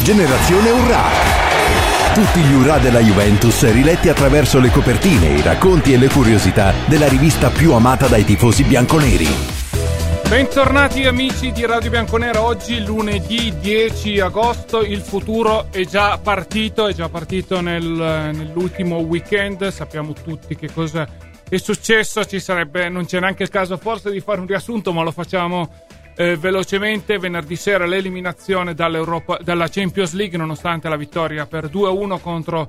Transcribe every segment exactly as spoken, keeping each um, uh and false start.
Generazione Urrà. Tutti gli Urrà della Juventus riletti attraverso le copertine, i racconti e le curiosità della rivista più amata dai tifosi bianconeri. Bentornati amici di Radio Bianconera. Oggi lunedì dieci agosto, il futuro è già partito, è già partito nel, nell'ultimo weekend. Sappiamo tutti che cosa è successo, ci sarebbe, non c'è neanche il caso forse di fare un riassunto, ma lo facciamo eh, velocemente. Venerdì sera l'eliminazione dall'Europa, dalla Champions League, nonostante la vittoria per due a uno contro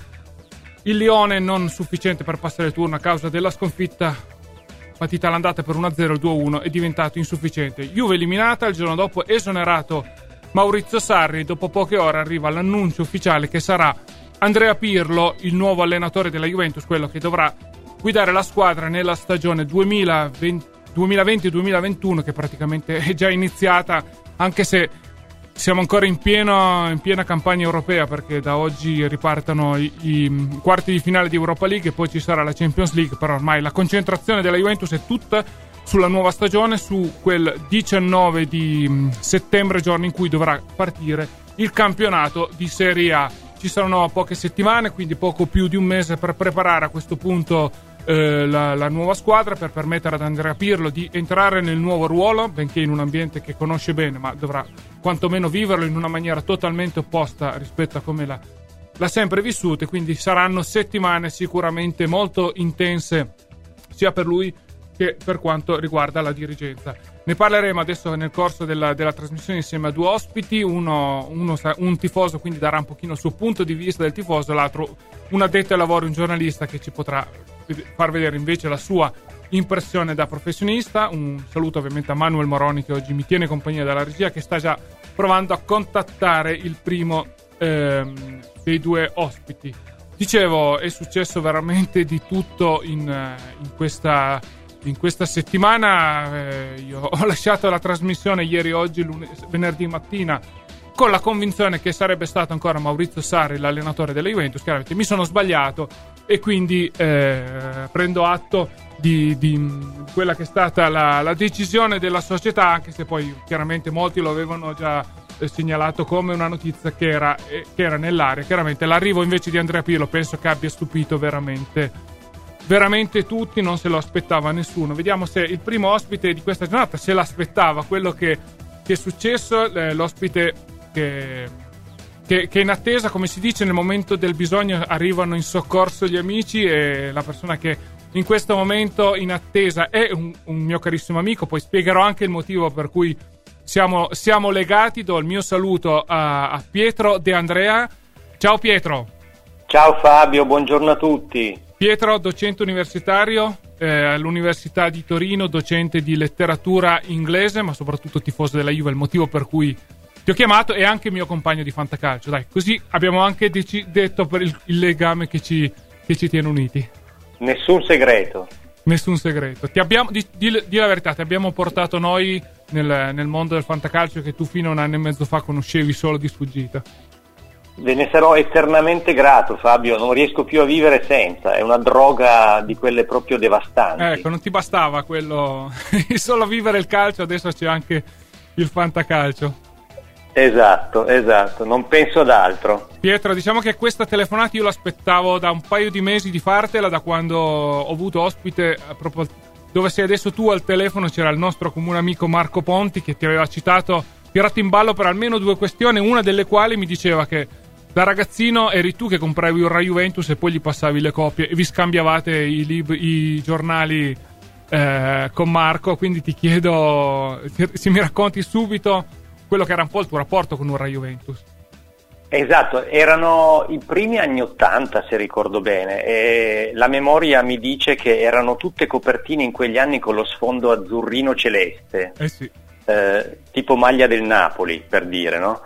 il Lione, non sufficiente per passare il turno a causa della sconfitta. Partita all'andata per uno a zero, il due a uno è diventato insufficiente. Juve eliminata, il giorno dopo esonerato Maurizio Sarri. Dopo poche ore arriva l'annuncio ufficiale che sarà Andrea Pirlo il nuovo allenatore della Juventus, quello che dovrà guidare la squadra nella stagione duemilaventi duemilaventuno, che praticamente è già iniziata, anche se siamo ancora in, pieno, in piena campagna europea, perché da oggi ripartano i, i quarti di finale di Europa League e poi ci sarà la Champions League. Però ormai la concentrazione della Juventus è tutta sulla nuova stagione, su quel diciannove di settembre, giorno in cui dovrà partire il campionato di Serie A. Ci saranno poche settimane, quindi poco più di un mese per preparare a questo punto eh, la, la nuova squadra, per permettere ad Andrea Pirlo di entrare nel nuovo ruolo, benché in un ambiente che conosce bene, ma dovrà quantomeno viverlo in una maniera totalmente opposta rispetto a come l'ha, l'ha sempre vissuto. Quindi saranno settimane sicuramente molto intense sia per lui che per quanto riguarda la dirigenza. Ne parleremo adesso nel corso della, della trasmissione insieme a due ospiti, uno, uno un tifoso, quindi darà un pochino il suo punto di vista del tifoso, l'altro un addetto ai lavori, un giornalista che ci potrà far vedere invece la sua impressione da professionista. Un saluto ovviamente a Manuel Moroni, che oggi mi tiene compagnia dalla regia, che sta già provando a contattare il primo ehm, dei due ospiti. Dicevo, è successo veramente di tutto in, in questa in questa settimana. Eh, io ho lasciato la trasmissione ieri, oggi, lunedì, venerdì mattina, con la convinzione che sarebbe stato ancora Maurizio Sarri l'allenatore della Juventus. Chiaramente mi sono sbagliato e quindi eh, prendo atto di, di quella che è stata la, la decisione della società, anche se poi chiaramente molti lo avevano già eh, segnalato come una notizia che era, eh, che era nell'aria. Chiaramente l'arrivo invece di Andrea Pirlo penso che abbia stupito veramente veramente tutti, non se lo aspettava nessuno. Vediamo se il primo ospite di questa giornata se l'aspettava quello che, che è successo, eh, l'ospite che, che, che è in attesa, come si dice, nel momento del bisogno arrivano in soccorso gli amici, e la persona che in questo momento in attesa è un, un mio carissimo amico. Poi spiegherò anche il motivo per cui siamo, siamo legati. Do il mio saluto a, a Pietro De Andrea. Ciao Pietro. Ciao Fabio, buongiorno a tutti. Pietro, docente universitario eh, all'Università di Torino, docente di letteratura inglese, ma soprattutto tifoso della Juve, il motivo per cui ti ho chiamato, e anche mio compagno di fantacalcio. Dai, così abbiamo anche dec- detto per il, il legame che ci, che ci tiene uniti. Nessun segreto. Nessun segreto. Ti abbiamo, di, di, di la verità, ti abbiamo portato noi nel, nel mondo del fantacalcio che tu fino a un anno e mezzo fa conoscevi solo di sfuggita. Ve ne sarò eternamente grato, Fabio, non riesco più a vivere senza, è una droga di quelle proprio devastanti. Ecco, non ti bastava quello, solo vivere il calcio, adesso c'è anche il fantacalcio. Esatto, esatto, non penso ad altro. Pietro, diciamo che questa telefonata io l'aspettavo da un paio di mesi di fartela, da quando ho avuto ospite, proprio dove sei adesso tu al telefono, c'era il nostro comune amico Marco Ponti, che ti aveva citato, tirato in ballo per almeno due questioni, una delle quali mi diceva che da ragazzino eri tu che compravi un Rai Juventus e poi gli passavi le copie e vi scambiavate i libri, i giornali eh, con Marco. Quindi ti chiedo se mi racconti subito quello che era un po' il tuo rapporto con un Rai Juventus. Esatto, erano i primi anni ottanta, se ricordo bene, e la memoria mi dice che erano tutte copertine in quegli anni con lo sfondo azzurrino celeste, eh sì. eh, tipo maglia del Napoli, per dire, no?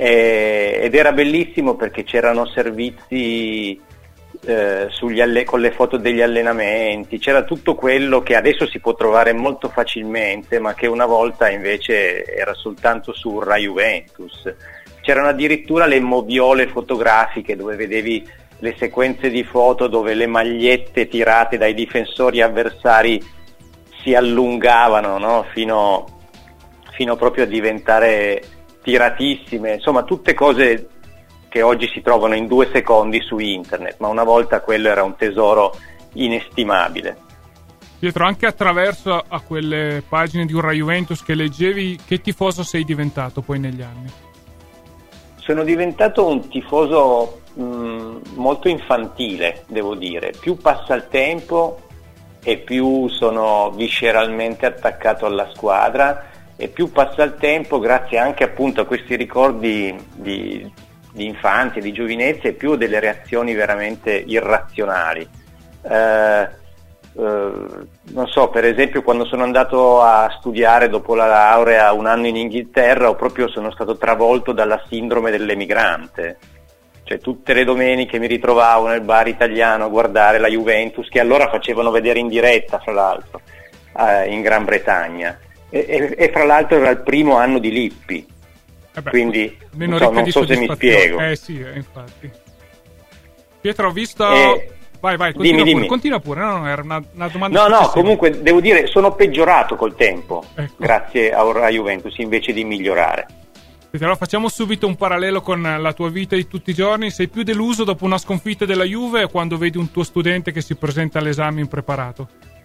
E, ed era bellissimo perché c'erano servizi eh, sugli alle- con le foto degli allenamenti, c'era tutto quello che adesso si può trovare molto facilmente, ma che una volta invece era soltanto su Rai Juventus. C'erano addirittura le moviole fotografiche dove vedevi le sequenze di foto dove le magliette tirate dai difensori avversari si allungavano, no? fino, fino proprio a diventare tiratissime, insomma tutte cose che oggi si trovano in due secondi su internet, ma una volta quello era un tesoro inestimabile. Pietro, anche attraverso a quelle pagine di Ura Juventus che leggevi, che tifoso sei diventato poi negli anni? Sono diventato un tifoso mh, molto infantile, devo dire. Più passa il tempo e più sono visceralmente attaccato alla squadra, e più passa il tempo, grazie anche appunto a questi ricordi di, di infanzia, di giovinezza, e più delle reazioni veramente irrazionali. Eh, Uh, non so, per esempio quando sono andato a studiare dopo la laurea un anno in Inghilterra, ho proprio sono stato travolto dalla sindrome dell'emigrante, cioè tutte le domeniche mi ritrovavo nel bar italiano a guardare la Juventus, che allora facevano vedere in diretta fra l'altro uh, in Gran Bretagna, e, e, e fra l'altro era il primo anno di Lippi, eh beh, quindi non so, non so se mi spiego. Eh sì, eh, infatti. Pietro, ho visto... E... Vai, vai, continua dimmi, pure, dimmi. continua pure, no, no, era una, una domanda. No, no, comunque devo dire, sono peggiorato col tempo, ecco. Grazie a Juventus, invece di migliorare. Allora facciamo subito un parallelo con la tua vita di tutti i giorni. Sei più deluso dopo una sconfitta della Juve o quando vedi un tuo studente che si presenta all'esame impreparato?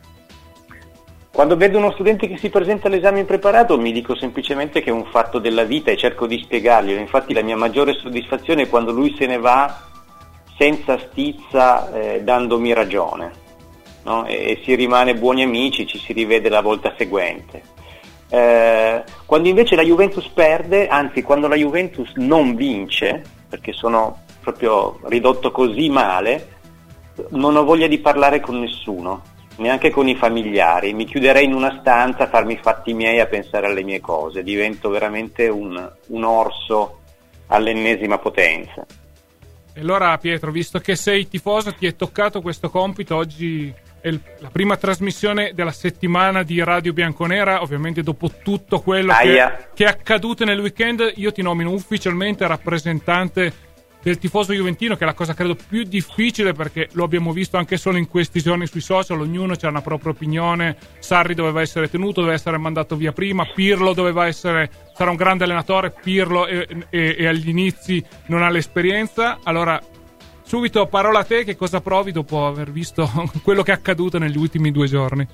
Quando vedo uno studente che si presenta all'esame impreparato mi dico semplicemente che è un fatto della vita e cerco di spiegarglielo. Infatti la mia maggiore soddisfazione è quando lui se ne va senza stizza, eh, dandomi ragione, no? e, e si rimane buoni amici, ci si rivede la volta seguente. Eh, quando invece la Juventus perde, anzi quando la Juventus non vince, perché sono proprio ridotto così male, non ho voglia di parlare con nessuno, neanche con i familiari, mi chiuderei in una stanza a farmi i fatti miei, a pensare alle mie cose, divento veramente un, un orso all'ennesima potenza. E allora Pietro, visto che sei tifoso, ti è toccato questo compito. Oggi è il, la prima trasmissione della settimana di Radio Bianconera, ovviamente dopo tutto quello che, che è accaduto nel weekend. Io ti nomino ufficialmente rappresentante del tifoso juventino, che è la cosa credo più difficile, perché lo abbiamo visto anche solo in questi giorni sui social, ognuno c'ha una propria opinione. Sarri doveva essere tenuto, doveva essere mandato via prima, Pirlo doveva essere, sarà un grande allenatore, Pirlo e, e, e agli inizi non ha l'esperienza. Allora subito parola a te, che cosa provi dopo aver visto quello che è accaduto negli ultimi due giorni?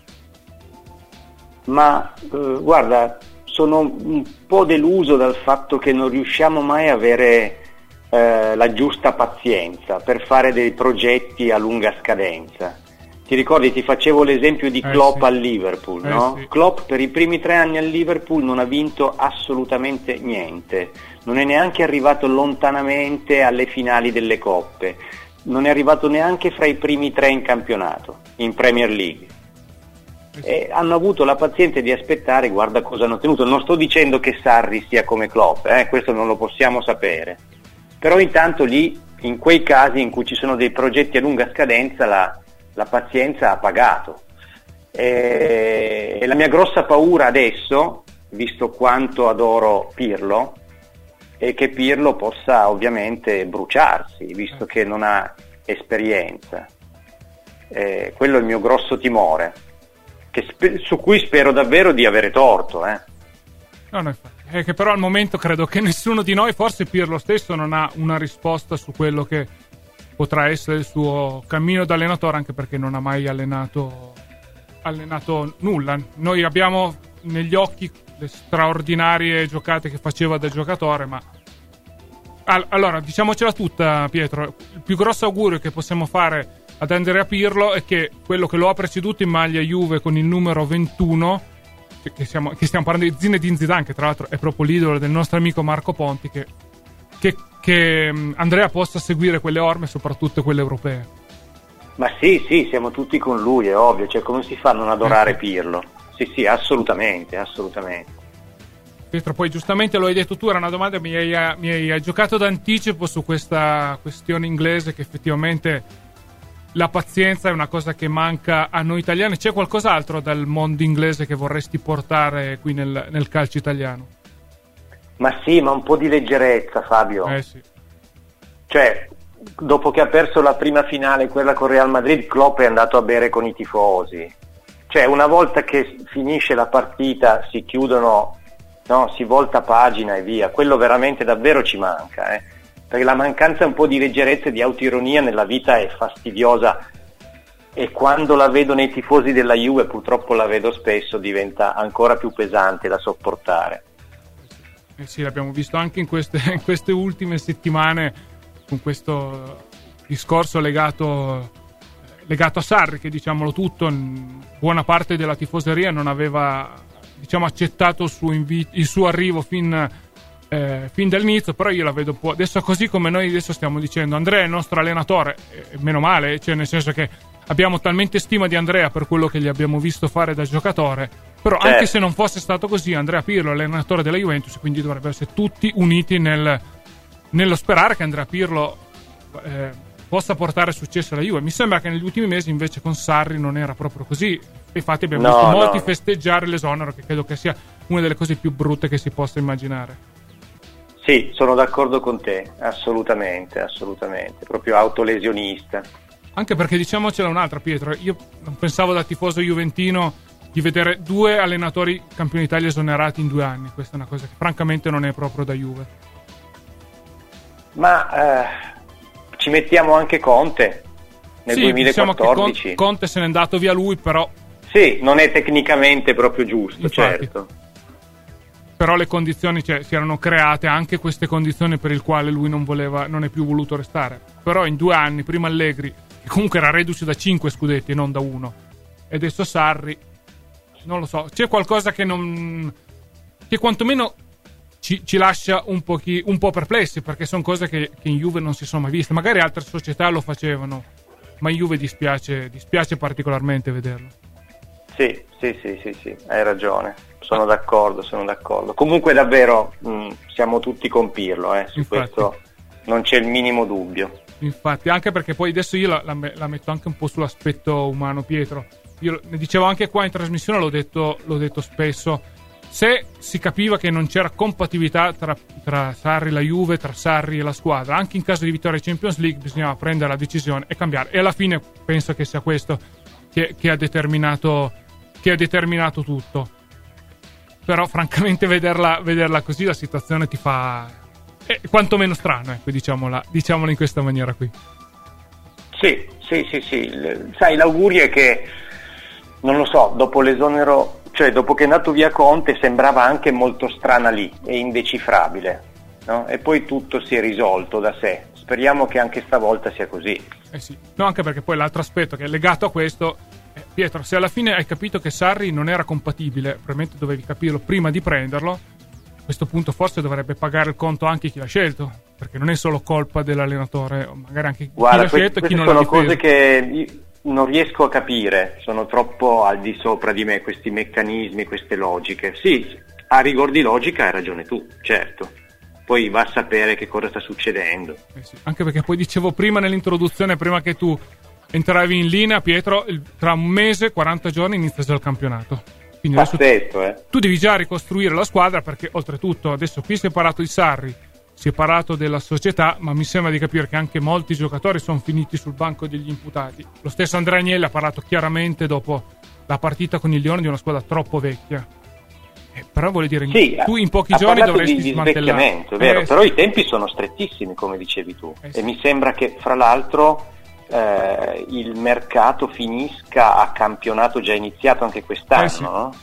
Ma eh, guarda, sono un po' deluso dal fatto che non riusciamo mai a avere Eh, la giusta pazienza per fare dei progetti a lunga scadenza. Ti ricordi, ti facevo l'esempio di Klopp eh sì. al Liverpool, eh no? Sì. Klopp per i primi tre anni al Liverpool non ha vinto assolutamente niente, non è neanche arrivato lontanamente alle finali delle coppe, non è arrivato neanche fra i primi tre in campionato, in Premier League. Eh sì. E hanno avuto la pazienza di aspettare, guarda cosa hanno ottenuto. Non sto dicendo che Sarri sia come Klopp, eh? Questo non lo possiamo sapere. Però intanto lì, in quei casi in cui ci sono dei progetti a lunga scadenza, la, la pazienza ha pagato. E, e la mia grossa paura adesso, visto quanto adoro Pirlo, è che Pirlo possa ovviamente bruciarsi, visto che non ha esperienza. E quello è il mio grosso timore, che spe- su cui spero davvero di avere torto. Eh. No, no, infatti. È che però al momento credo che nessuno di noi, forse Pirlo stesso, non ha una risposta su quello che potrà essere il suo cammino da allenatore, anche perché non ha mai allenato allenato nulla. Noi abbiamo negli occhi le straordinarie giocate che faceva da giocatore, ma allora diciamocela tutta, Pietro, il più grosso augurio che possiamo fare ad Andrea Pirlo è che quello che lo ha preceduto in maglia Juve con il numero ventuno, Che, siamo, che stiamo parlando di Zinedine Zidane, che tra l'altro è proprio l'idolo del nostro amico Marco Ponti, che, che, che Andrea possa seguire quelle orme, soprattutto quelle europee. Ma sì, sì, siamo tutti con lui, è ovvio, cioè come si fa a non adorare Pirlo? Sì, sì, assolutamente, assolutamente. Pietro, poi giustamente lo hai detto tu, era una domanda, mi hai, mi hai giocato d'anticipo su questa questione inglese, che effettivamente la pazienza è una cosa che manca a noi italiani. C'è qualcos'altro dal mondo inglese che vorresti portare qui nel, nel calcio italiano? Ma sì, ma un po' di leggerezza, Fabio. Eh sì. Cioè, dopo che ha perso la prima finale, quella con Real Madrid, Klopp è andato a bere con i tifosi. Cioè, una volta che finisce la partita si chiudono, no, si volta pagina e via. Quello veramente davvero ci manca, eh. perché la mancanza un po' di leggerezza e di autoironia nella vita è fastidiosa, e quando la vedo nei tifosi della Juve, purtroppo la vedo spesso, diventa ancora più pesante da sopportare. Eh sì, l'abbiamo visto anche in queste, in queste ultime settimane, con questo discorso legato, legato a Sarri, che, diciamolo tutto, buona parte della tifoseria non aveva, diciamo, accettato il suo, invito, il suo arrivo fin, eh, fin dall'inizio, però io la vedo un po', adesso, così come noi adesso stiamo dicendo Andrea è il nostro allenatore, eh, meno male, cioè nel senso che abbiamo talmente stima di Andrea per quello che gli abbiamo visto fare da giocatore, però certo, anche se non fosse stato così, Andrea Pirlo è l'allenatore della Juventus, quindi dovrebbero essere tutti uniti nel, nello sperare che Andrea Pirlo eh, possa portare successo alla Juve. Mi sembra che negli ultimi mesi invece con Sarri non era proprio così, infatti abbiamo no, visto no. molti festeggiare l'esonero, che credo che sia una delle cose più brutte che si possa immaginare. Sì, sono d'accordo con te, assolutamente, assolutamente, proprio autolesionista. Anche perché, diciamocela un'altra, Pietro, io non pensavo da tifoso juventino di vedere due allenatori campioni d'Italia esonerati in due anni. Questa è una cosa che francamente non è proprio da Juve. Ma eh, ci mettiamo anche Conte nel sì, duemilaquattordici. Diciamo che Conte se n'è andato via lui, però sì, non è tecnicamente proprio giusto. Infatti, certo. Però le condizioni, cioè, si erano create anche queste condizioni per il quale lui non voleva, non è più voluto restare. Però in due anni, prima Allegri, che comunque era reduce da cinque scudetti e non da uno, e adesso Sarri, non lo so, c'è qualcosa che non, che quantomeno ci, ci lascia un, pochi, un po' perplessi, perché sono cose che, che in Juve non si sono mai viste. Magari altre società lo facevano, ma in Juve dispiace, dispiace particolarmente vederlo. Sì, sì, sì, sì, sì, hai ragione, sono d'accordo, sono d'accordo. Comunque davvero mh, siamo tutti con Pirlo, eh, su Infatti. questo non c'è il minimo dubbio. Infatti, anche perché poi adesso io la, la, la metto anche un po' sull'aspetto umano, Pietro. Io ne dicevo anche qua in trasmissione, l'ho detto, l'ho detto spesso, se si capiva che non c'era compatibilità tra, tra Sarri e la Juve, tra Sarri e la squadra, anche in caso di vittoria in Champions League bisognava prendere la decisione e cambiare, e alla fine penso che sia questo che, che ha determinato che ha determinato tutto. Però francamente vederla, vederla così, la situazione ti fa è quantomeno strano, ecco, diciamola, diciamola in questa maniera qui. Sì, sì, sì, sì. Sai, l'augurio è che, non lo so, dopo l'esonero, cioè dopo che è andato via Conte, sembrava anche molto strana lì e indecifrabile, no? E poi tutto si è risolto da sé. Speriamo che anche stavolta sia così. Eh sì. No, anche perché poi l'altro aspetto che è legato a questo, eh, Pietro, se alla fine hai capito che Sarri non era compatibile, probabilmente dovevi capirlo prima di prenderlo. A questo punto forse dovrebbe pagare il conto anche chi l'ha scelto, perché non è solo colpa dell'allenatore, magari anche Guarda, chi l'ha scelto e chi non l'ha difeso. Sono cose che non riesco a capire, sono troppo al di sopra di me questi meccanismi, queste logiche. Sì, a rigor di logica hai ragione tu, certo. Poi va a sapere che cosa sta succedendo. Eh sì, anche perché poi dicevo prima nell'introduzione, prima che tu entravi in linea, Pietro, tra un mese, quaranta giorni inizia già il campionato. Quindi Pazzesco, tu, eh. tu devi già ricostruire la squadra, perché oltretutto adesso qui si è parlato di Sarri, si è parlato della società, ma mi sembra di capire che anche molti giocatori sono finiti sul banco degli imputati. Lo stesso Andrea Agnelli ha parlato chiaramente dopo la partita con il Lione di una squadra troppo vecchia. Eh, però vuol dire, sì, tu in pochi giorni dovresti di, di smantellare. È vero, eh, però i tempi sono strettissimi, come dicevi tu, eh, sì. E mi sembra che fra l'altro eh, il mercato finisca a campionato già iniziato anche quest'anno, eh sì. no?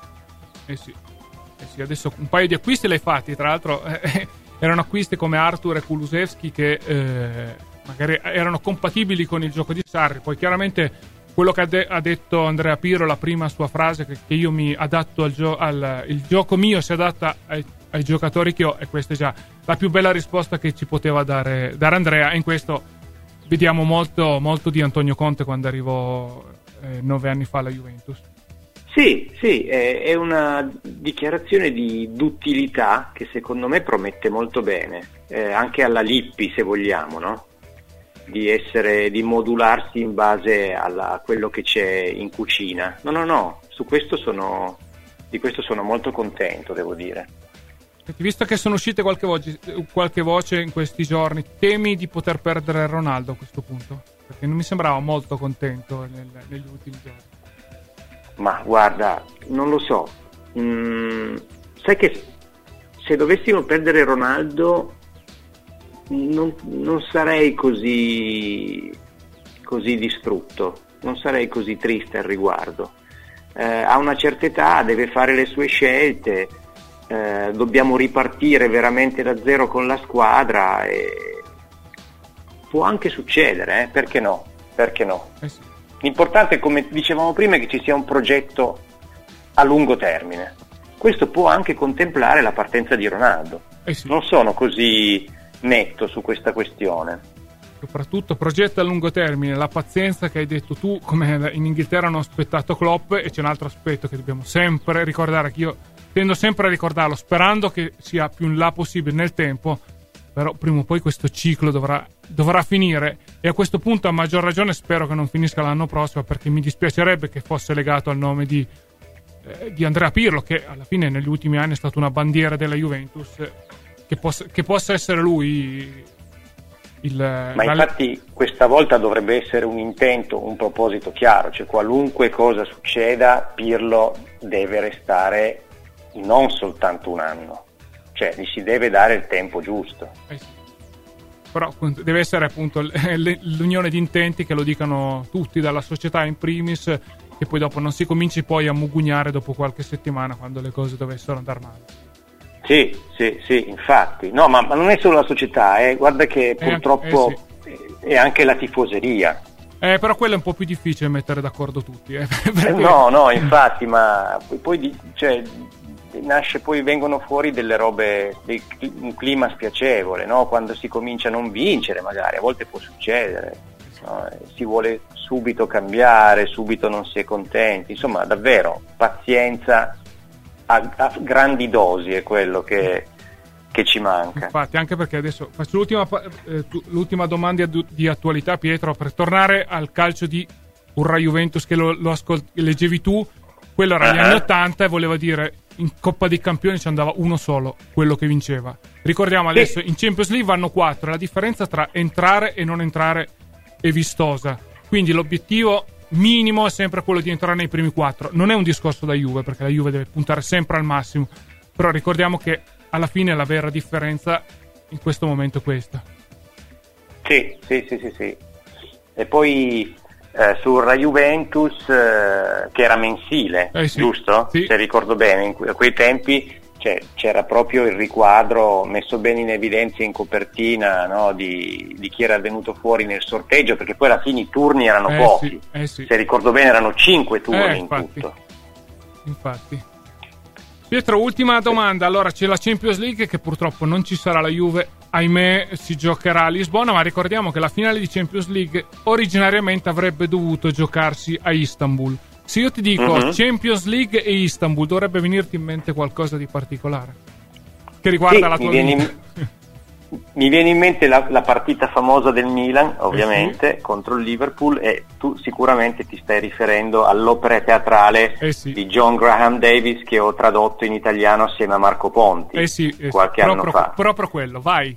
Eh sì. eh sì, adesso un paio di acquisti l'hai fatti, tra l'altro eh, erano acquisti come Artur e Kulusevski che eh, magari erano compatibili con il gioco di Sarri. Poi chiaramente quello che ha, de- ha detto Andrea Pirlo, la prima sua frase, che, che io mi adatto al, gio- al il gioco mio si adatta ai, ai giocatori che ho, e questa è già la più bella risposta che ci poteva dare, dare Andrea, e in questo vediamo molto, molto di Antonio Conte quando arrivò eh, nove anni fa alla Juventus. Sì, sì, è, è una dichiarazione di d'utilità che secondo me promette molto bene, eh, anche alla Lippi, se vogliamo, no? Di essere, di modularsi in base alla, a quello che c'è in cucina. No, no, no, su questo sono, di questo sono molto contento, devo dire. Visto che sono uscite qualche voce, qualche voce in questi giorni, temi di poter perdere Ronaldo a questo punto? Perché non mi sembrava molto contento nel, negli ultimi giorni. Ma guarda, non lo so. Mm, sai che se dovessimo perdere Ronaldo, non, non sarei così, così distrutto, non sarei così triste al riguardo. Eh, ha una certa età, deve fare le sue scelte, eh, dobbiamo ripartire veramente da zero con la squadra e può anche succedere, eh? Perché no? Perché no? Eh sì. L'importante, come dicevamo prima, è che ci sia un progetto a lungo termine. Questo può anche contemplare la partenza di Ronaldo. Eh sì. Non sono così netto su questa questione. Soprattutto progetto a lungo termine, la pazienza che hai detto tu, come in Inghilterra hanno aspettato Klopp, e c'è un altro aspetto che dobbiamo sempre ricordare, che io tendo sempre a ricordarlo, sperando che sia più in là possibile nel tempo, però prima o poi questo ciclo dovrà, dovrà finire, e a questo punto a maggior ragione spero che non finisca l'anno prossimo, perché mi dispiacerebbe che fosse legato al nome di, eh, di Andrea Pirlo, che alla fine negli ultimi anni è stata una bandiera della Juventus, eh, che, possa, che possa essere lui il, ma la... infatti questa volta dovrebbe essere un intento, un proposito chiaro, cioè qualunque cosa succeda Pirlo deve restare non soltanto un anno, cioè gli si deve dare il tempo giusto. Eh sì. Però deve essere appunto l'unione di intenti, che lo dicano tutti, dalla società in primis, che poi dopo non si cominci poi a mugugnare dopo qualche settimana quando le cose dovessero andare male. Sì, sì, sì, infatti. No, ma, ma non è solo la società, eh. Guarda che purtroppo eh, sì. è anche la tifoseria. Eh, però quello è un po' più difficile mettere d'accordo tutti. Eh, perché... No, no, infatti, ma poi cioè, nasce, poi vengono fuori delle robe, dei, un clima spiacevole, no? Quando si comincia a non vincere, magari, a volte può succedere, no? Si vuole subito cambiare, subito non si è contenti, insomma, davvero, pazienza a, a grandi dosi è quello che, che ci manca. Infatti, anche perché adesso faccio l'ultima, eh, l'ultima domanda di, di attualità, Pietro, per tornare al calcio di Urra Juventus che lo, lo ascolt- leggevi tu. Quello era uh-huh. negli anni ottanta e voleva dire in Coppa dei Campioni ci andava uno solo, quello che vinceva. Ricordiamo adesso, sì. In Champions League vanno quattro, la differenza tra entrare e non entrare è vistosa, quindi l'obiettivo minimo è sempre quello di entrare nei primi quattro. Non è un discorso da Juve, perché la Juve deve puntare sempre al massimo, però ricordiamo che alla fine la vera differenza in questo momento è questa. Sì, sì, sì, sì, sì. E poi eh, su Rai Juventus, eh, che era mensile, eh sì, giusto? Sì. Se ricordo bene, in que- a quei tempi cioè, c'era proprio il riquadro messo bene in evidenza in copertina, no, di, di chi era venuto fuori nel sorteggio, perché poi alla fine i turni erano eh pochi. Sì, eh sì. Se ricordo bene erano cinque turni eh, in infatti, tutto. Infatti. Pietro, ultima domanda. Allora, c'è la Champions League che purtroppo non ci sarà, la Juve, ahimè, si giocherà a Lisbona, ma ricordiamo che la finale di Champions League originariamente avrebbe dovuto giocarsi a Istanbul. Se io ti dico uh-huh. Champions League e Istanbul, dovrebbe venirti in mente qualcosa di particolare che riguarda sì, la tua mi viene, vita? In, mi viene in mente la, la partita famosa del Milan, ovviamente, eh sì. contro il Liverpool, e tu sicuramente ti stai riferendo all'opera teatrale eh sì. di John Graham Davis, che ho tradotto in italiano assieme a Marco Ponti eh sì, eh qualche sì. anno proprio, fa. Proprio quello, vai.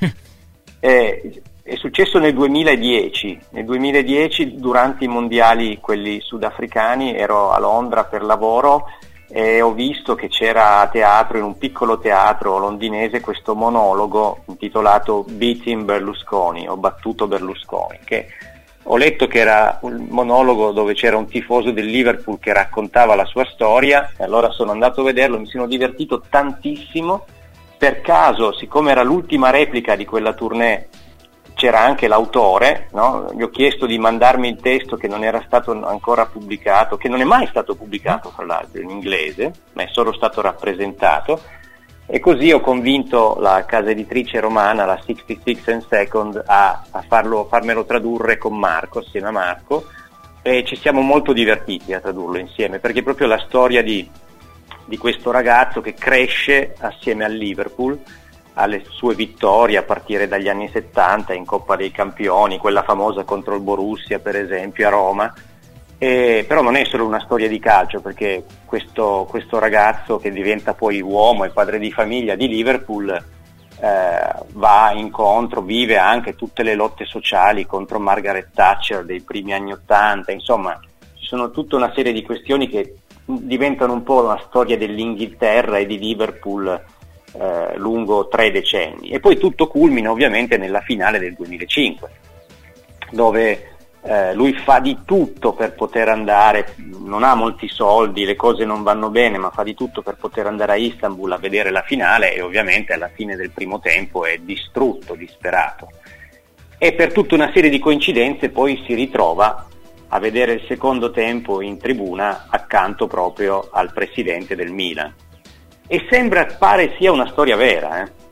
eh, È successo nel duemiladieci. Nel duemiladieci, durante i mondiali, quelli sudafricani, ero a Londra per lavoro e ho visto che c'era a teatro, in un piccolo teatro londinese, questo monologo intitolato Beating Berlusconi, ho battuto Berlusconi, che ho letto che era un monologo dove c'era un tifoso del Liverpool che raccontava la sua storia, e allora sono andato a vederlo, mi sono divertito tantissimo. Per caso, siccome era l'ultima replica di quella tournée, c'era anche l'autore, no? Gli ho chiesto di mandarmi il testo che non era stato ancora pubblicato, che non è mai stato pubblicato fra l'altro in inglese, ma è solo stato rappresentato, e così ho convinto la casa editrice romana, la sessantasei and Second, a, a farlo, farmelo tradurre con Marco, assieme a Marco, e ci siamo molto divertiti a tradurlo insieme, perché è proprio la storia di, di questo ragazzo che cresce assieme al Liverpool, alle sue vittorie a partire dagli anni settanta in Coppa dei Campioni, quella famosa contro il Borussia per esempio a Roma, e, però non è solo una storia di calcio, perché questo, questo ragazzo che diventa poi uomo e padre di famiglia di Liverpool eh, va incontro, vive anche tutte le lotte sociali contro Margaret Thatcher dei primi anni ottanta, insomma ci sono tutta una serie di questioni che diventano un po' una storia dell'Inghilterra e di Liverpool eh, lungo tre decenni. E poi tutto culmina ovviamente nella finale del duemilacinque, dove eh, lui fa di tutto per poter andare, non ha molti soldi, le cose non vanno bene, ma fa di tutto per poter andare a Istanbul a vedere la finale, e ovviamente alla fine del primo tempo è distrutto, disperato. E per tutta una serie di coincidenze poi si ritrova a vedere il secondo tempo in tribuna accanto proprio al presidente del Milan. E sembra, pare sia una storia vera, eh?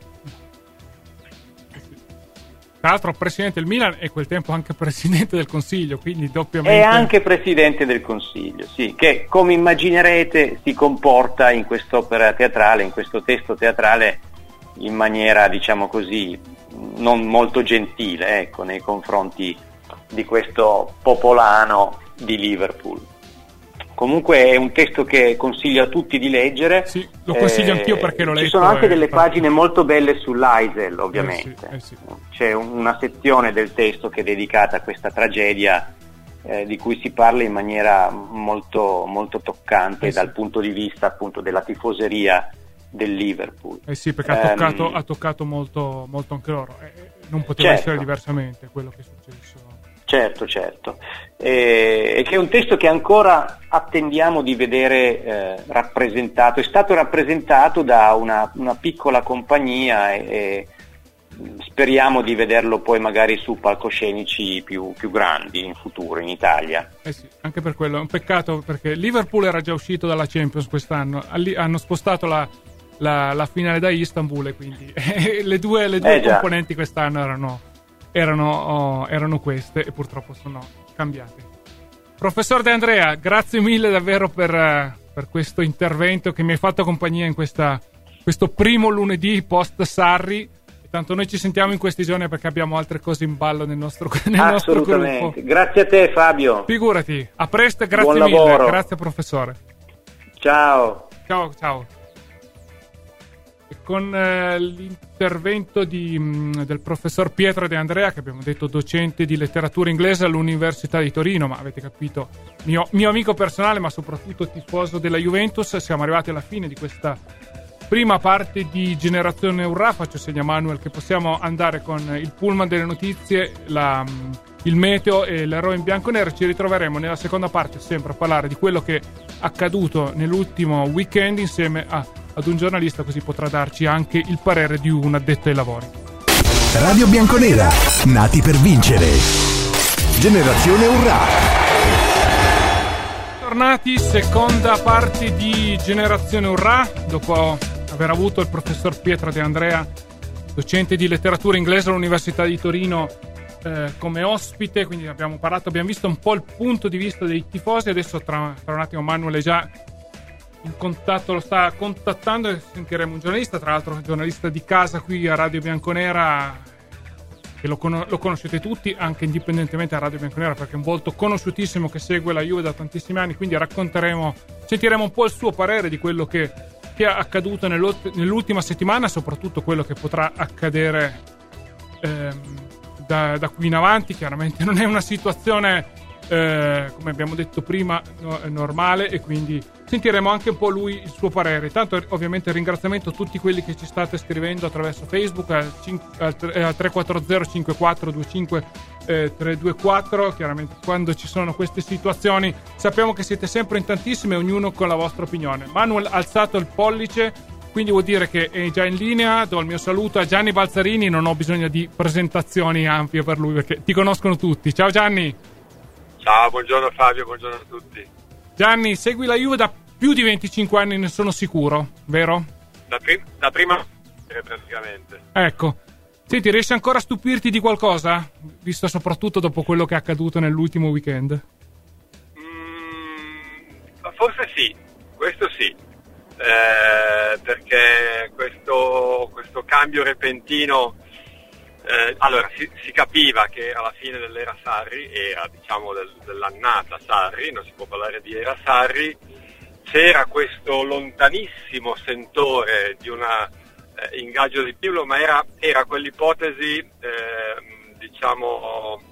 Tra l'altro presidente del Milan e quel tempo anche presidente del Consiglio, quindi doppiamente... È anche presidente del Consiglio, sì, che come immaginerete si comporta in quest'opera teatrale, in questo testo teatrale, in maniera, diciamo così, non molto gentile, ecco, nei confronti di questo popolano di Liverpool. Comunque è un testo che consiglio a tutti di leggere. Sì, lo consiglio eh, anch'io perché l'ho letto. Ci sono anche delle partito. pagine molto belle sull'Aisel, ovviamente. Eh sì, eh sì. C'è una sezione del testo che è dedicata a questa tragedia eh, di cui si parla in maniera molto, molto toccante eh sì. dal punto di vista appunto della tifoseria del Liverpool. Eh sì, perché um, ha toccato, ha toccato molto, molto anche loro. Eh, non poteva certo. essere diversamente quello che è successo. Certo, certo. E eh, che è un testo che ancora attendiamo di vedere eh, rappresentato. È stato rappresentato da una, una piccola compagnia e, e speriamo di vederlo poi magari su palcoscenici più, più grandi in futuro in Italia. Eh sì, anche per quello è un peccato, perché Liverpool era già uscito dalla Champions quest'anno, Alli- hanno spostato la, la, la finale da Istanbul e quindi le due, le due eh componenti quest'anno erano, erano, oh, erano queste e purtroppo sono cambiate. Professor De Andrea, grazie mille davvero per, per questo intervento che mi hai fatto compagnia in questa, questo primo lunedì post Sarri. Tanto noi ci sentiamo in questi giorni perché abbiamo altre cose in ballo nel nostro, nel nostro gruppo. Grazie a te, Fabio. Figurati, a presto e grazie Buon mille. lavoro. Grazie professore. Ciao. Ciao, ciao. E con eh, l'intervento di, mh, del professor Pietro De Andrea, che abbiamo detto docente di letteratura inglese all'Università di Torino, ma avete capito, mio, mio amico personale, ma soprattutto tifoso della Juventus, siamo arrivati alla fine di questa prima parte di Generazione Urrà. Faccio segno a Manuel che possiamo andare con il pullman delle notizie, la, il meteo e l'eroe in bianco e nero. Ci ritroveremo nella seconda parte sempre a parlare di quello che è accaduto nell'ultimo weekend insieme a, ad un giornalista, così potrà darci anche il parere di un addetto ai lavori. Radio Bianconera, nati per vincere. Generazione Urrà. Tornati, seconda parte di Generazione Urrà, dopo aver avuto il professor Pietro De Andrea, docente di letteratura inglese all'Università di Torino, eh, come ospite. Quindi abbiamo parlato, abbiamo visto un po' il punto di vista dei tifosi. Adesso tra, tra un attimo Manuel è già in contatto, lo sta contattando e sentiremo un giornalista, tra l'altro un giornalista di casa qui a Radio Bianconera, che lo, con- lo conoscete tutti, anche indipendentemente a Radio Bianconera, perché è un volto conosciutissimo che segue la Juve da tantissimi anni. Quindi racconteremo, sentiremo un po' il suo parere di quello che, che è accaduto nell'ultima settimana, soprattutto quello che potrà accadere ehm, da, da qui in avanti. Chiaramente non è una situazione eh, come abbiamo detto prima no, normale, e quindi sentiremo anche un po' lui il suo parere. Tanto ovviamente il ringraziamento a tutti quelli che ci state scrivendo attraverso Facebook al, al, al tre quattro zero cinque quattro due cinque tre due quattro. Chiaramente quando ci sono queste situazioni sappiamo che siete sempre in tantissime, ognuno con la vostra opinione. Manuel ha alzato il pollice, quindi vuol dire che è già in linea. Do il mio saluto a Gianni Balzarini, non ho bisogno di presentazioni ampie per lui perché ti conoscono tutti. Ciao Gianni. Ciao, buongiorno Fabio, buongiorno a tutti. Gianni, segui la Juve da più di venticinque anni, ne sono sicuro, vero? Da, pri- da prima praticamente. Ecco. Senti, riesci ancora a stupirti di qualcosa? Visto soprattutto dopo quello che è accaduto nell'ultimo weekend? Mm, forse sì, questo sì. Eh, perché questo, questo cambio repentino, eh, allora si, si capiva che era la fine dell'era Sarri, era diciamo del, dell'annata Sarri, non si può parlare di era Sarri. C'era questo lontanissimo sentore di una eh, ingaggio di Pirlo, ma era, era quell'ipotesi eh, diciamo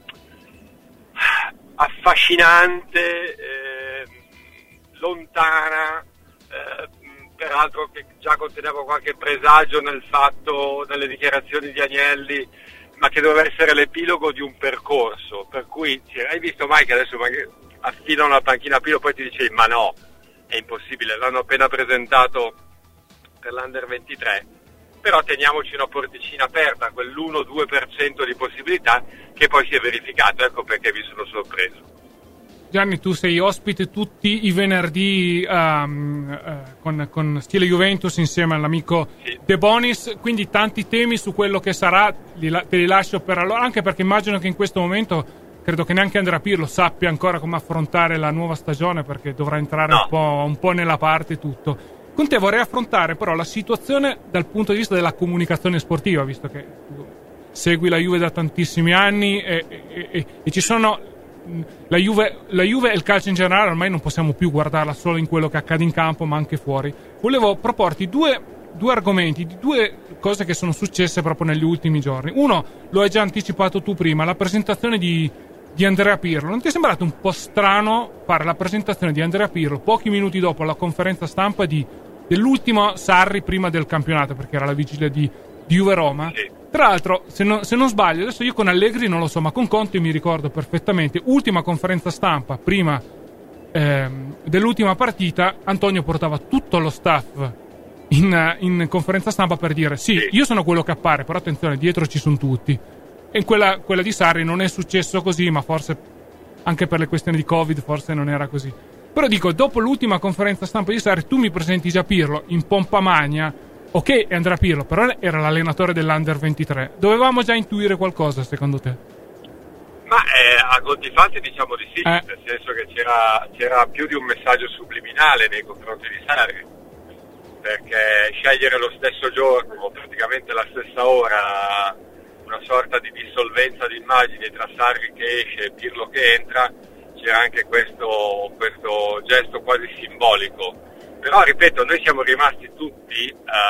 affascinante, eh, lontana, eh, peraltro che già conteneva qualche presagio nel fatto, nelle dichiarazioni di Agnelli, ma che doveva essere l'epilogo di un percorso, per cui hai visto mai che adesso affidano la panchina a Pirlo, poi ti dicevi ma no, è impossibile, l'hanno appena presentato per l'Under ventitré, però teniamoci una porticina aperta, quell'uno due per cento di possibilità che poi si è verificato, ecco perché mi sono sorpreso. Gianni, tu sei ospite tutti i venerdì um, uh, con, con Stile Juventus insieme all'amico sì. De Bonis, quindi tanti temi su quello che sarà, li, te li lascio per allora, anche perché immagino che in questo momento credo che neanche Andrea Pirlo sappia ancora come affrontare la nuova stagione, perché dovrà entrare no. un, po', un po' nella parte e tutto. Con te vorrei affrontare però la situazione dal punto di vista della comunicazione sportiva, visto che segui la Juve da tantissimi anni e, e, e, e ci sono la Juve, la Juve e il calcio in generale ormai non possiamo più guardarla solo in quello che accade in campo ma anche fuori. Volevo proporti due, due argomenti, due cose che sono successe proprio negli ultimi giorni. Uno, lo hai già anticipato tu prima, la presentazione di, di Andrea Pirlo. Non ti è sembrato un po' strano fare la presentazione di Andrea Pirlo pochi minuti dopo la conferenza stampa di dell'ultimo Sarri prima del campionato, perché era la vigilia di, di Juve-Roma? Sì. Tra l'altro, se, no, se non sbaglio, adesso io con Allegri non lo so, ma con Conte mi ricordo perfettamente, ultima conferenza stampa prima ehm, dell'ultima partita, Antonio portava tutto lo staff in, in conferenza stampa per dire sì, sì, io sono quello che appare, però attenzione, dietro ci sono tutti. E in quella, quella di Sarri non è successo così, ma forse anche per le questioni di Covid forse non era così. Però dico, dopo l'ultima conferenza stampa di Sarri tu mi presenti già Pirlo in pompa magna. Ok, è Andrea Pirlo, però era l'allenatore dell'Under ventitré. Dovevamo già intuire qualcosa, secondo te? Ma eh, a conti fatti diciamo di sì, eh. nel senso che c'era, c'era più di un messaggio subliminale nei confronti di Sarri, perché scegliere lo stesso giorno, o praticamente la stessa ora, una sorta di dissolvenza di immagini tra Sarri che esce e Pirlo che entra, c'era anche questo, questo gesto quasi simbolico. Però ripeto, noi siamo rimasti tutti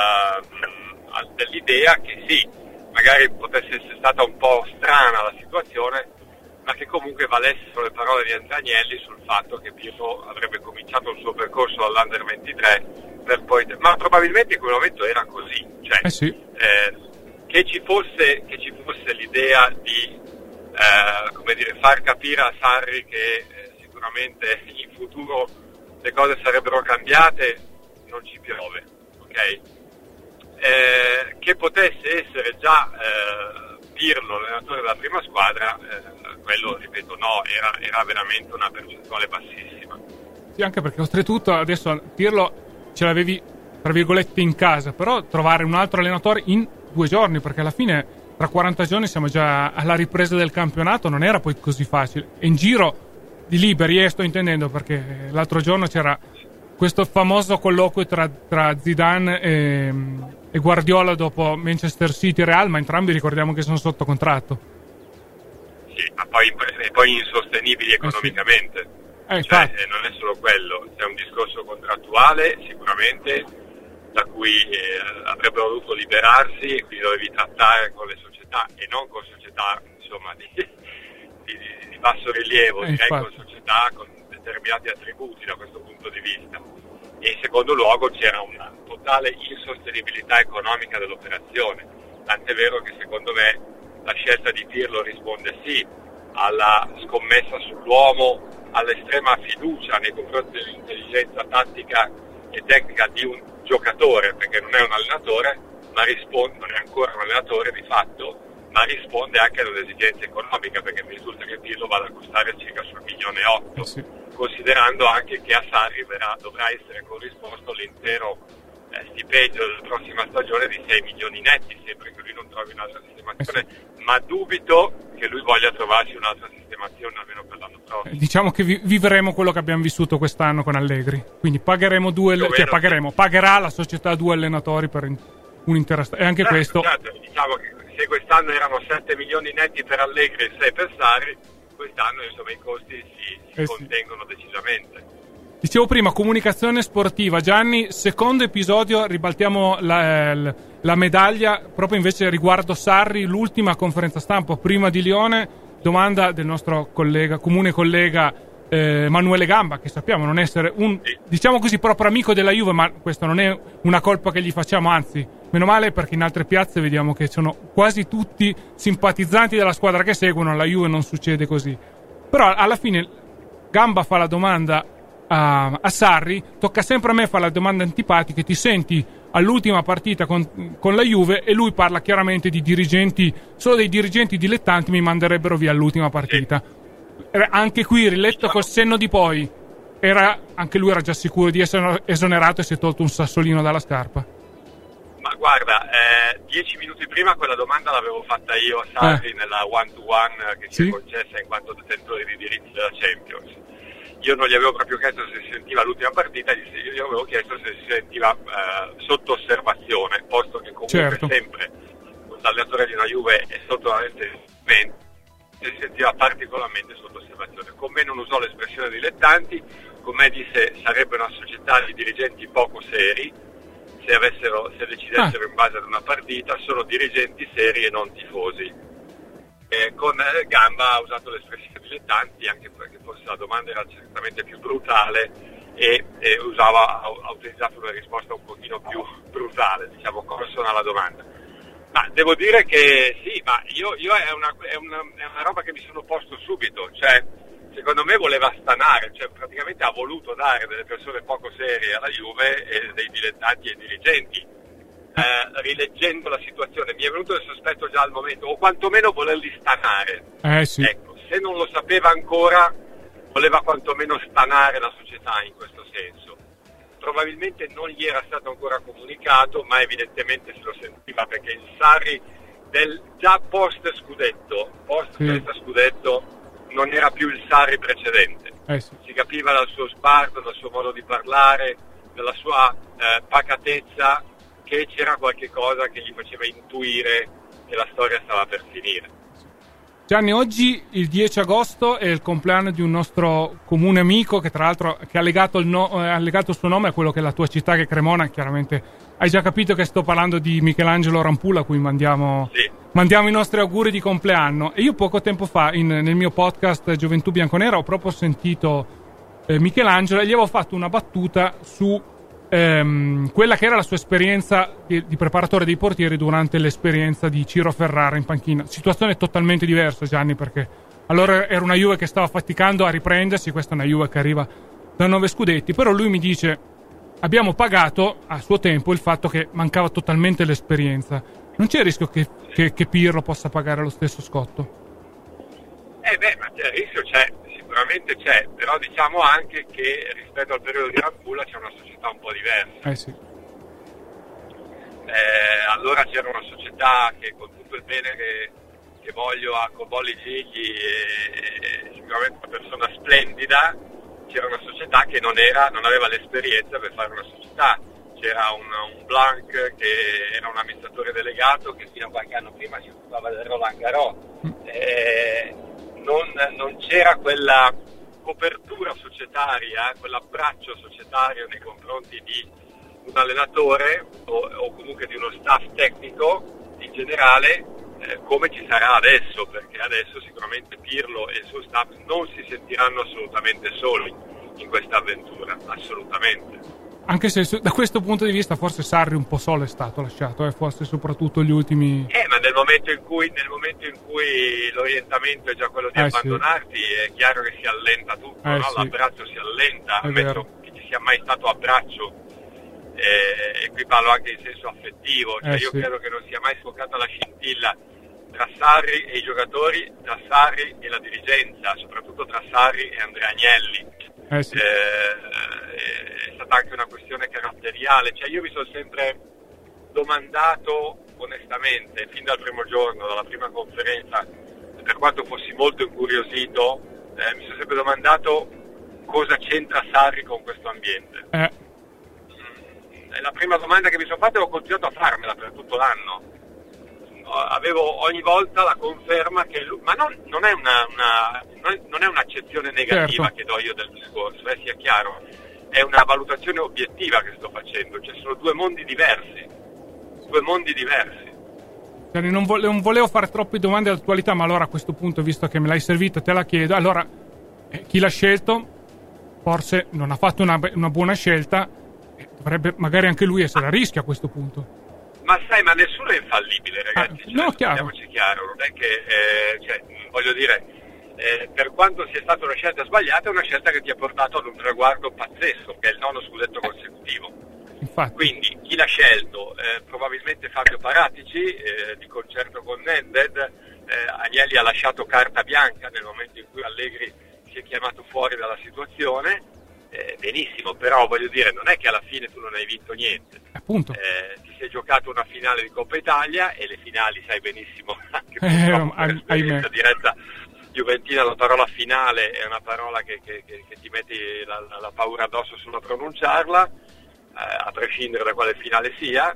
uh, dell'idea che sì, magari potesse essere stata un po' strana la situazione, ma che comunque valessero le parole di Agnelli sul fatto che Pirlo avrebbe cominciato il suo percorso all'Under ventitré per poi, ma probabilmente in quel momento era così, cioè eh sì. eh, che ci fosse che ci fosse l'idea di eh, come dire, far capire a Sarri che eh, sicuramente in futuro le cose sarebbero cambiate, non ci piove, ok? Eh, che potesse essere già eh, Pirlo l'allenatore della prima squadra, eh, quello, ripeto, no, era, era veramente una percentuale bassissima. Sì, anche perché oltretutto adesso Pirlo ce l'avevi, tra virgolette, in casa, però trovare un altro allenatore in due giorni, perché alla fine tra quaranta giorni siamo già alla ripresa del campionato, non era poi così facile. E in giro di liberi, eh, sto intendendo, perché l'altro giorno c'era questo famoso colloquio tra, tra Zidane e, e Guardiola dopo Manchester City e Real, ma entrambi ricordiamo che sono sotto contratto. Sì, ma poi, e poi insostenibili economicamente. Eh sì. eh, cioè, eh, non è solo quello, c'è un discorso contrattuale sicuramente da cui eh, avrebbero dovuto liberarsi, e quindi dovevi trattare con le società e non con società, insomma, di, di, di basso rilievo, eh, direi infatti. con società con determinati attributi da questo punto di vista. E in secondo luogo c'era una totale insostenibilità economica dell'operazione, tant'è vero che secondo me la scelta di Pirlo risponde sì alla scommessa sull'uomo, all'estrema fiducia nei confronti dell'intelligenza tattica e tecnica di un giocatore, perché non è un allenatore, ma risponde, non è ancora un allenatore di fatto, ma risponde anche ad un'esigenza economica, perché mi risulta che Pirlo vada a costare circa sul milione e otto, eh sì. considerando anche che a Sarri verrà, dovrà essere corrisposto l'intero eh, stipendio della prossima stagione di sei milioni netti, sempre che lui non trovi un'altra sistemazione, eh sì. ma dubito che lui voglia trovarsi un'altra sistemazione almeno per l'anno prossimo. Eh, diciamo che vi- vivremo quello che abbiamo vissuto quest'anno con Allegri, quindi pagheremo due, alle- cioè pagheremo, pagherà la società due allenatori per in- un'intera stagione, e anche certo, questo... Certo, diciamo che se quest'anno erano sette milioni netti per Allegri e sei per Sarri, quest'anno insomma i costi si, si eh contengono sì. decisamente. Dicevo prima, comunicazione sportiva. Gianni, secondo episodio, ribaltiamo la, la, la medaglia proprio invece riguardo Sarri, l'ultima conferenza stampa prima di Lione, domanda del nostro collega, comune collega eh, Manuele Gamba, che sappiamo non essere un, diciamo così, proprio amico della Juve, ma questo non è una colpa che gli facciamo, anzi, meno male, perché in altre piazze vediamo che sono quasi tutti simpatizzanti della squadra che seguono, alla Juve non succede così. Però alla fine Gamba fa la domanda a, a Sarri, tocca sempre a me fare la domanda antipatica, ti senti all'ultima partita con, con la Juve, e lui parla chiaramente di dirigenti, solo dei dirigenti dilettanti mi manderebbero via all'ultima partita. Sì. Anche qui riletto col senno di poi, era, anche lui era già sicuro di essere esonerato e si è tolto un sassolino dalla scarpa. Ma guarda, eh, dieci minuti prima quella domanda l'avevo fatta io a Sarri eh. nella one to one che ci sì? è concessa in quanto detentore di diritti della Champions. Io non gli avevo proprio chiesto se si sentiva l'ultima partita, io gli avevo chiesto se si sentiva eh, sotto osservazione, posto che comunque certo. sempre l'allenatore di una Juve è sotto l'allenamento, si sentiva particolarmente sotto osservazione. Con me non usò l'espressione dilettanti, con me disse sarebbe una società di dirigenti poco seri, se avessero, se decidessero ah. in base ad una partita, sono dirigenti seri e non tifosi. Eh, con Gamba ha usato l'espressione dilettanti, anche perché forse la domanda era certamente più brutale e, e usava, ha, ha utilizzato una risposta un pochino più brutale, diciamo, consona alla domanda. Ma devo dire che sì, ma io, io è, una, è, una, è una roba che mi sono posto subito, cioè secondo me voleva stanare, cioè praticamente ha voluto dare delle persone poco serie alla Juve e dei dilettanti e dirigenti. Eh, rileggendo la situazione mi è venuto il sospetto già al momento, o quantomeno volerli stanare. Eh sì. Ecco, se non lo sapeva ancora, voleva quantomeno stanare la società in questo senso. Probabilmente non gli era stato ancora comunicato, ma evidentemente se lo sentiva, perché il Sarri del già post scudetto, post sì. senza scudetto, non era più il Sarri precedente. Eh sì. Si capiva dal suo sguardo, dal suo modo di parlare, dalla sua eh, pacatezza, che c'era qualche cosa che gli faceva intuire che la storia stava per finire. Gianni, oggi il dieci agosto è il compleanno di un nostro comune amico che tra l'altro che ha legato il, no, eh, ha legato il suo nome a quello che è la tua città, che è Cremona. Chiaramente hai già capito che sto parlando di Michelangelo Rampula, a cui mandiamo, sì. mandiamo i nostri auguri di compleanno. E io poco tempo fa in, nel mio podcast Gioventù Bianconera ho proprio sentito eh, Michelangelo e gli avevo fatto una battuta su Ehm, quella che era la sua esperienza di, di preparatore dei portieri durante l'esperienza di Ciro Ferrara in panchina. Situazione totalmente diversa, Gianni, perché allora era una Juve che stava faticando a riprendersi, questa è una Juve che arriva da nove scudetti, però lui mi dice abbiamo pagato a suo tempo il fatto che mancava totalmente l'esperienza. Non c'è il rischio che, che, che Pirlo possa pagare lo stesso scotto? Eh beh, ma il rischio c'è, sicuramente c'è, però diciamo anche che rispetto al periodo di Rampula c'è una società un po' diversa. Eh sì. Eh, allora c'era una società che con tutto il bene che, che voglio a Cobolli Gigli, e, e sicuramente una persona splendida, c'era una società che non, era, non aveva l'esperienza per fare una società. C'era un, un Blanc che era un amministratore delegato che fino a qualche anno prima si occupava del Roland Garros. Eh, non, non c'era quella copertura societaria, quell'abbraccio societario nei confronti di un allenatore o, o comunque di uno staff tecnico in generale eh, come ci sarà adesso, perché adesso sicuramente Pirlo e il suo staff non si sentiranno assolutamente soli in questa avventura, assolutamente. Anche se da questo punto di vista forse Sarri un po' solo è stato lasciato, eh, forse soprattutto gli ultimi... Eh, ma nel momento in cui, nel momento in cui l'orientamento è già quello di eh, abbandonarti, sì. È chiaro che si allenta tutto, eh, no? Sì. L'abbraccio si allenta, ammetto che ci sia mai stato abbraccio, eh, e qui parlo anche in senso affettivo, cioè eh, io sì. credo che non sia mai sfoccata la scintilla tra Sarri e i giocatori, tra Sarri e la dirigenza, soprattutto tra Sarri e Andrea Agnelli. Eh sì. eh, è stata anche una questione caratteriale, cioè io mi sono sempre domandato onestamente fin dal primo giorno, dalla prima conferenza, per quanto fossi molto incuriosito, eh, mi sono sempre domandato cosa c'entra Sarri con questo ambiente. Eh. È la prima domanda che mi sono fatta e ho continuato a farmela per tutto l'anno. Avevo ogni volta la conferma che lui, ma non, non è una, una non è un'accezione negativa certo. che do io del discorso, eh, sia chiaro, è una valutazione obiettiva che sto facendo, cioè sono due mondi diversi, due mondi diversi. Non volevo, non volevo fare troppe domande all'attualità, ma allora a questo punto, visto che me l'hai servita, te la chiedo. Allora, eh, chi l'ha scelto forse non ha fatto una, una buona scelta, eh, dovrebbe magari anche lui essere a rischio a questo punto. Ma sai, ma nessuno è infallibile, ragazzi. Ah, no, cioè, parliamoci chiaro, non è che, eh, cioè, voglio dire, eh, per quanto sia stata una scelta sbagliata, è una scelta che ti ha portato ad un traguardo pazzesco, che è il nono scudetto consecutivo. Infatti. Quindi chi l'ha scelto? Eh, probabilmente Fabio Paratici, eh, di concerto con Nedved. eh, Agnelli ha lasciato carta bianca nel momento in cui Allegri si è chiamato fuori dalla situazione. Eh, benissimo, però voglio dire, non è che alla fine tu non hai vinto niente. Appunto. Eh, ti sei giocato una finale di Coppa Italia e le finali sai benissimo anche eh, per esperienza diretta juventina, la parola finale è una parola che, che, che, che ti metti la, la, la paura addosso solo a pronunciarla, eh, a prescindere da quale finale sia,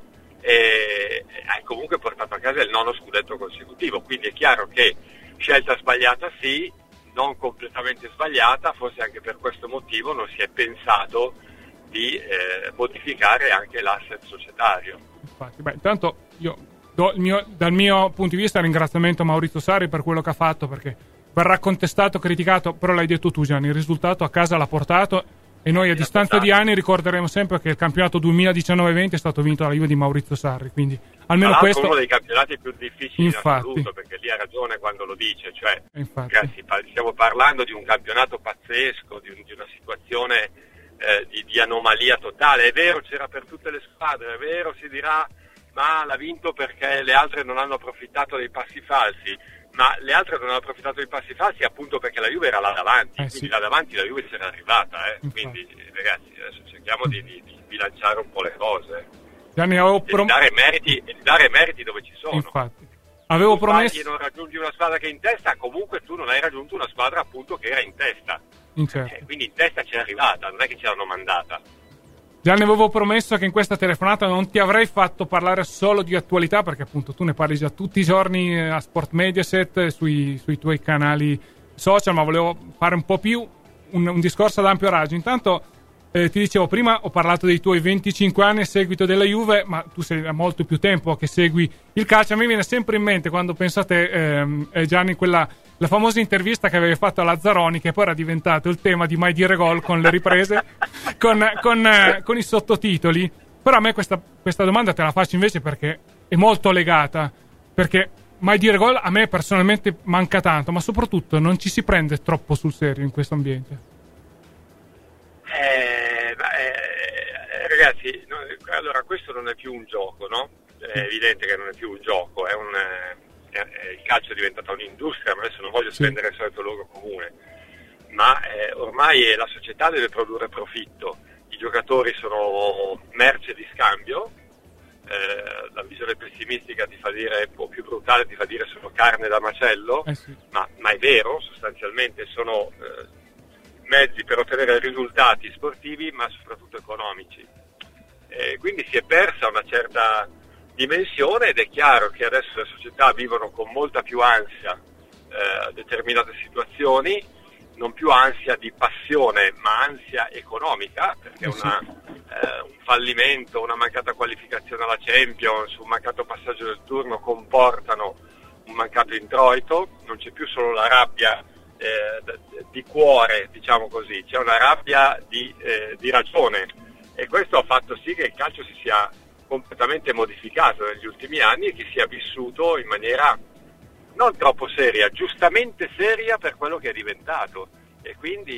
e hai comunque portato a casa il nono scudetto consecutivo, quindi è chiaro che scelta sbagliata sì, non completamente sbagliata, forse anche per questo motivo non si è pensato di eh, modificare anche l'asset societario. Infatti, beh, intanto io do il mio, dal mio punto di vista ringraziamento a Maurizio Sarri per quello che ha fatto, perché verrà contestato, criticato, però l'hai detto tu Gianni, il risultato a casa l'ha portato e noi a distanza di anni ricorderemo sempre che il campionato duemiladiciannove venti è stato vinto dalla Juve di Maurizio Sarri, quindi almeno questo è uno dei campionati più difficili infatti. in assoluto, perché lì ha ragione quando lo dice, cioè ragazzi, stiamo parlando di un campionato pazzesco, di, un, di una situazione eh, di, di anomalia totale. È vero, c'era per tutte le squadre, è vero, si dirà ma l'ha vinto perché le altre non hanno approfittato dei passi falsi, ma le altre non hanno approfittato dei passi falsi appunto perché la Juve era là davanti, eh, quindi sì. là davanti la Juve c'era arrivata, eh. quindi ragazzi adesso cerchiamo di, di, di bilanciare un po' le cose. Gianni, avevo prom- e, di dare meriti, e di dare meriti dove ci sono. Infatti. Avevo tu promesso e non raggiungi una squadra che è in testa, comunque tu non hai raggiunto una squadra appunto che era in testa, in certo. eh, quindi in testa c'è arrivata, non è che ce l'hanno mandata. Gianni, avevo promesso che in questa telefonata non ti avrei fatto parlare solo di attualità, perché appunto tu ne parli già tutti i giorni a Sport Mediaset, sui, sui tuoi canali social, ma volevo fare un po' più un, un discorso ad ampio raggio. Intanto eh, ti dicevo, prima ho parlato dei tuoi venticinque anni a seguito della Juve, ma tu sei da molto più tempo che segui il calcio. A me viene sempre in mente, quando pensate ehm, eh, Gianni, quella la famosa intervista che avevi fatto a Lazzaroni, che poi era diventato il tema di Mai dire gol con le riprese, con, con, eh, con i sottotitoli. Però a me questa, questa domanda te la faccio invece perché è molto legata, perché Mai dire gol a me personalmente manca tanto, ma soprattutto non ci si prende troppo sul serio in questo ambiente. Eh, ma, eh, ragazzi, no, allora questo non è più un gioco, no? È evidente che non è più un gioco, è un... Eh... il calcio è diventata un'industria, ma adesso non voglio spendere il solito luogo comune, ma eh, ormai la società deve produrre profitto, i giocatori sono merce di scambio, eh, la visione pessimistica ti fa dire, un po' più brutale, ti fa dire sono carne da macello, eh sì. ma, ma è vero, sostanzialmente sono eh, mezzi per ottenere risultati sportivi, ma soprattutto economici. Eh, quindi si è persa una certa dimensione ed è chiaro che adesso le società vivono con molta più ansia eh, determinate situazioni, non più ansia di passione ma ansia economica, perché una, eh, un fallimento, una mancata qualificazione alla Champions, un mancato passaggio del turno comportano un mancato introito, non c'è più solo la rabbia eh, di cuore, diciamo così, c'è una rabbia di, eh, di ragione, e questo ha fatto sì che il calcio si sia completamente modificato negli ultimi anni e che sia vissuto in maniera non troppo seria, giustamente seria per quello che è diventato, e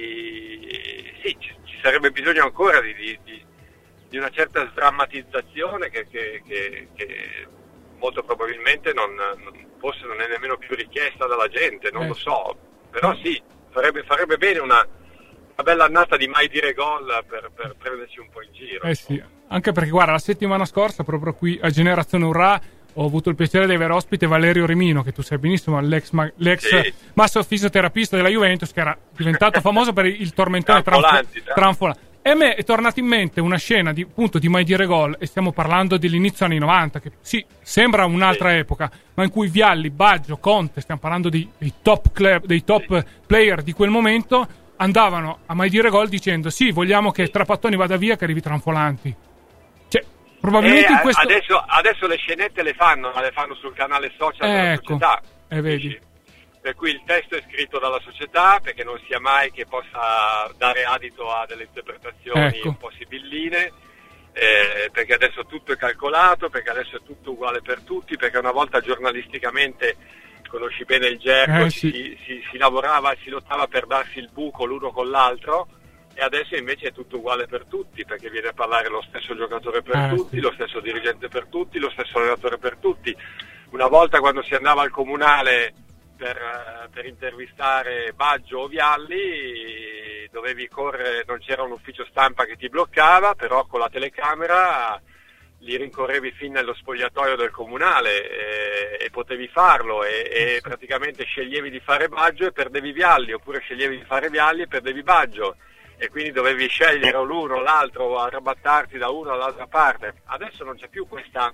quindi sì, ci, ci sarebbe bisogno ancora di, di, di, di una certa sdrammatizzazione che, che, che, che molto probabilmente non, non, forse non è nemmeno più richiesta dalla gente, non eh. lo so, però sì, farebbe, farebbe bene una una bella annata di Mai dire gol per, per prenderci un po' in giro. Eh sì, anche perché guarda, la settimana scorsa proprio qui a Generazione Urrà ho avuto il piacere di avere ospite Valerio Remino, che tu sai benissimo, l'ex, ma- l'ex sì. masso fisioterapista della Juventus, che era diventato famoso per il tormentone Tranfolanti, tranfo- tranfola. E a me è tornata in mente una scena di, appunto, di Mai dire gol, e stiamo parlando dell'inizio anni novanta, che sì, sembra un'altra sì. epoca, ma in cui Vialli, Baggio, Conte, stiamo parlando di, dei top club, dei top sì. player di quel momento, andavano a Mai dire gol dicendo sì, vogliamo che Trapattoni vada via, che arrivi Tranfolanti. Cioè, probabilmente eh, in questo... adesso, adesso le scenette le fanno, ma le fanno sul canale social eh, della ecco, società. eh, vedi. per cui il testo è scritto dalla società, perché non sia mai che possa dare adito a delle interpretazioni ecco. un po' sibilline, eh, perché adesso tutto è calcolato, perché adesso è tutto uguale per tutti, perché una volta giornalisticamente, conosci bene il gergo, eh, sì. si, si, si lavorava e si lottava per darsi il buco l'uno con l'altro, e adesso invece è tutto uguale per tutti, perché viene a parlare lo stesso giocatore per eh, tutti, sì. lo stesso dirigente per tutti, lo stesso allenatore per tutti. Una volta, quando si andava al comunale per, per intervistare Baggio o Vialli, dovevi correre, non c'era un ufficio stampa che ti bloccava, però con la telecamera li rincorrevi fin nello spogliatoio del comunale e, e potevi farlo, e, e praticamente sceglievi di fare Baggio e perdevi Vialli, oppure sceglievi di fare Vialli e perdevi Baggio, e quindi dovevi scegliere l'uno o l'altro, o arrabattarti da una o dall'altra parte. Adesso non c'è più questa,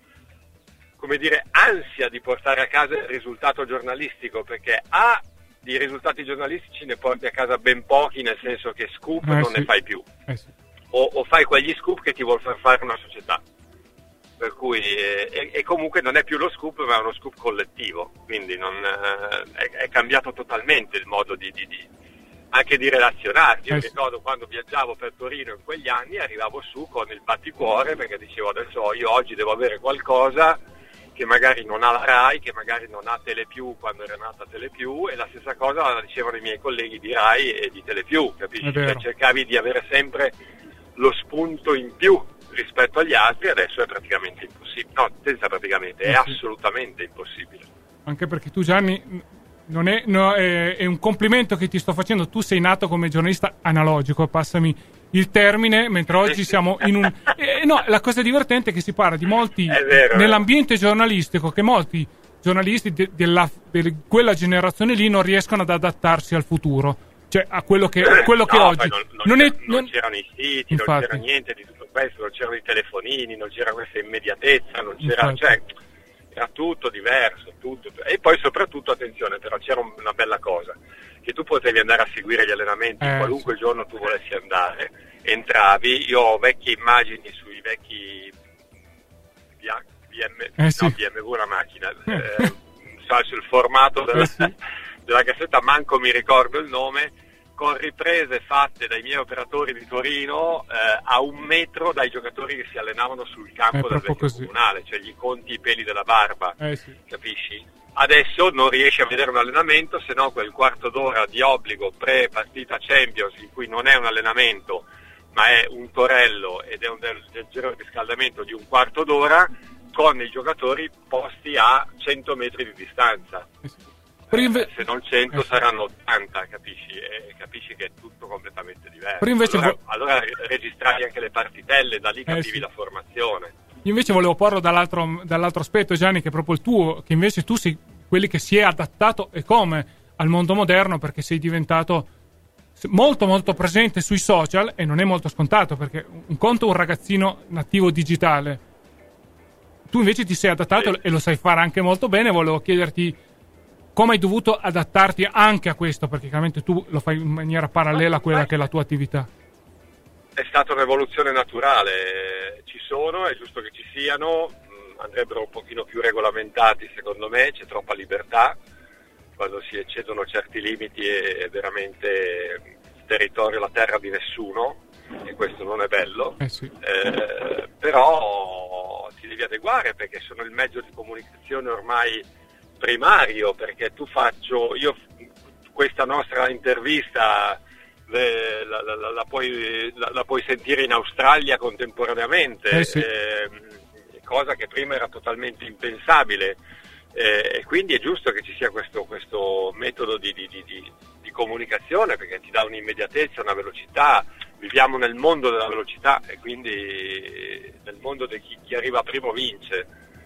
come dire, ansia di portare a casa il risultato giornalistico, perché A, di risultati giornalistici ne porti a casa ben pochi, nel senso che scoop eh, non sì. ne fai più, eh, sì. o, o fai quegli scoop che ti vuol far fare una società, per cui eh, e, e comunque non è più lo scoop, ma è uno scoop collettivo, quindi non, eh, è, è cambiato totalmente il modo di, di, di anche di relazionarti. Io eh, mi sì. ricordo quando viaggiavo per Torino in quegli anni, arrivavo su con il batticuore, perché dicevo adesso io oggi devo avere qualcosa che magari non ha la Rai, che magari non ha Telepiù quando era nata Telepiù, e la stessa cosa la dicevano i miei colleghi di Rai e di Telepiù, capisci? Cioè, cercavi di avere sempre lo spunto in più rispetto agli altri, adesso è praticamente impossibile, no, senza praticamente, è assolutamente impossibile. Anche perché tu, Gianni, non è, no, è, è un complimento che ti sto facendo, tu sei nato come giornalista analogico, passami il termine, mentre oggi siamo in un... Eh, no, la cosa divertente è che si parla di molti, vero, nell'ambiente giornalistico, che molti giornalisti de, della, de quella generazione lì non riescono ad adattarsi al futuro, cioè a quello che, quello che no, oggi... Non, non, non, è, non non c'erano i siti, infatti. Non c'era niente di tutto questo, non c'erano i telefonini, non c'era questa immediatezza, non c'era... Infatti. Cioè, era tutto diverso, tutto. E poi soprattutto, attenzione, però c'era una bella cosa, che tu potevi andare a seguire gli allenamenti eh, qualunque sì. giorno tu volessi andare, entravi, io ho vecchie immagini sui vecchi B M, eh, sì. no, B M W una macchina, eh, so, sul formato della, eh, sì. della cassetta, manco mi ricordo il nome, con riprese fatte dai miei operatori di Torino eh, a un metro dai giocatori che si allenavano sul campo del vecchio così. comunale, cioè gli conti i peli della barba, eh, sì. capisci? Adesso non riesci a vedere un allenamento, se no quel quarto d'ora di obbligo pre-partita Champions, in cui non è un allenamento ma è un torello ed è un leggero riscaldamento di un quarto d'ora, con i giocatori posti a cento metri di distanza. Eh, sì. Eh, se non cento eh, saranno ottanta, capisci? E capisci che è tutto completamente diverso. Però invece allora, vo- allora registravi anche le partitelle, da lì capivi eh, sì. la formazione. Io invece volevo porlo dall'altro, dall'altro aspetto, Gianni, che è proprio il tuo, che invece tu sei quelli che si è adattato e come al mondo moderno, perché sei diventato molto molto presente sui social, e non è molto scontato, perché un conto è un ragazzino nativo digitale, tu invece ti sei adattato sì. e lo sai fare anche molto bene. Volevo chiederti come hai dovuto adattarti anche a questo, perché chiaramente tu lo fai in maniera parallela a quella che è la tua attività. È stata un'evoluzione naturale, ci sono, è giusto che ci siano, andrebbero un pochino più regolamentati secondo me, c'è troppa libertà, quando si eccedono certi limiti è veramente il territorio, la terra di nessuno, e questo non è bello, eh sì. eh, però ti devi adeguare, perché sono il mezzo di comunicazione ormai primario, perché tu faccio, io questa nostra intervista le, la, la, la, la, puoi, la, la puoi sentire in Australia contemporaneamente, eh sì. eh, cosa che prima era totalmente impensabile, eh, e quindi è giusto che ci sia questo, questo metodo di, di, di, di comunicazione, perché ti dà un'immediatezza, una velocità. Viviamo nel mondo della velocità, e quindi nel mondo di chi, chi arriva primo vince,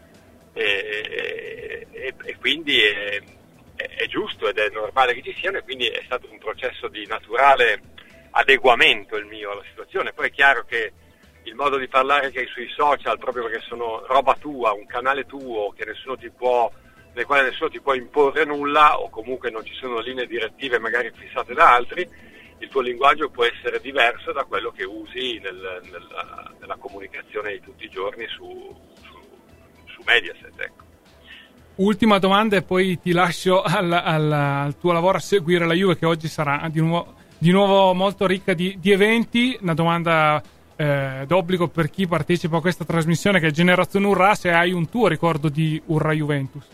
e, e, e quindi è, è, è giusto ed è normale che ci siano, e quindi è stato un processo di naturale adeguamento il mio alla situazione. Poi è chiaro che il modo di parlare che hai sui social, proprio perché sono roba tua, un canale tuo che nessuno ti può, nel quale nessuno ti può imporre nulla, o comunque non ci sono linee direttive magari fissate da altri, il tuo linguaggio può essere diverso da quello che usi nel, nella, nella comunicazione di tutti i giorni su, su, su Mediaset, ecco. Ultima domanda e poi ti lascio al, al, al tuo lavoro a seguire la Juve, che oggi sarà di nuovo, di nuovo molto ricca di, di eventi. Una domanda eh, d'obbligo per chi partecipa a questa trasmissione, che è Generazione Urrà, se hai un tuo ricordo di Urrà Juventus.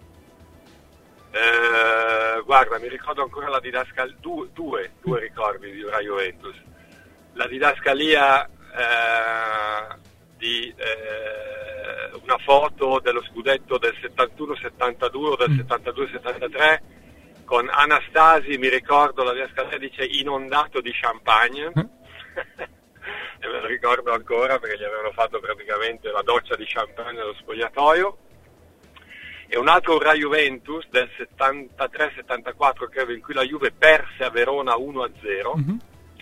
Eh, guarda, mi ricordo ancora la didascalia, due, due, due ricordi di Urrà Juventus. La didascalia eh, di eh, una foto dello scudetto del settantuno settantadue o del settantadue settantatré con Anastasi, mi ricordo la didascalia dice inondato di champagne e me lo ricordo ancora perché gli avevano fatto praticamente la doccia di champagne nello spogliatoio. E un altro Urrà Juventus del settantatré settantaquattro, credo, in cui la Juve perse a Verona uno a zero, mm-hmm.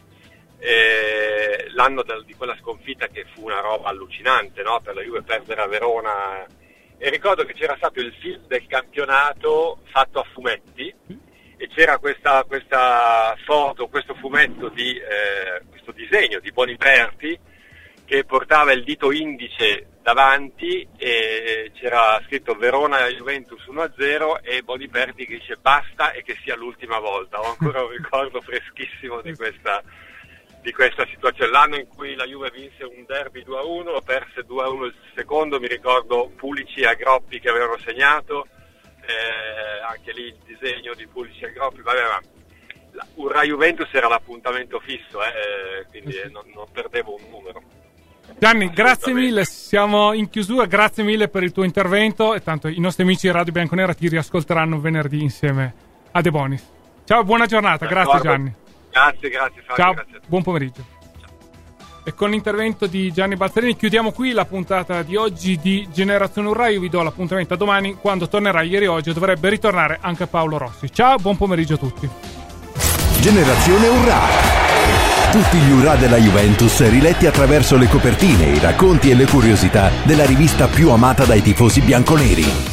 e l'anno del, di quella sconfitta, che fu una roba allucinante, no? Per la Juve perdere a Verona. E ricordo che c'era stato il film del campionato fatto a fumetti, e c'era questa, questa foto, questo fumetto di eh, questo disegno di Boniperti che portava il dito indice davanti e c'era scritto Verona Juventus uno a zero e Boniperti che dice basta e che sia l'ultima volta. Ho ancora un ricordo freschissimo di questa, di questa situazione. L'anno in cui la Juve vinse un derby due a uno, perse due a uno il secondo, mi ricordo Pulici e Agroppi che avevano segnato, eh, anche lì il disegno di Pulici e Agroppi, vabbè, ma Urrà Juventus era l'appuntamento fisso, eh, quindi eh, non, non perdevo un numero. Gianni, grazie mille, siamo in chiusura, grazie mille per il tuo intervento, e tanto i nostri amici di Radio Bianconera ti riascolteranno venerdì insieme a De Bonis. Ciao, buona giornata, grazie Gianni. Grazie, grazie Fabio. Ciao, grazie. Buon pomeriggio. E con l'intervento di Gianni Balzarini chiudiamo qui la puntata di oggi di Generazione Urrà. Io vi do l'appuntamento a domani, quando tornerà ieri oggi e dovrebbe ritornare anche Paolo Rossi. Ciao, buon pomeriggio a tutti. Generazione Urrà. Tutti gli Urrà della Juventus riletti attraverso le copertine, i racconti e le curiosità della rivista più amata dai tifosi bianconeri.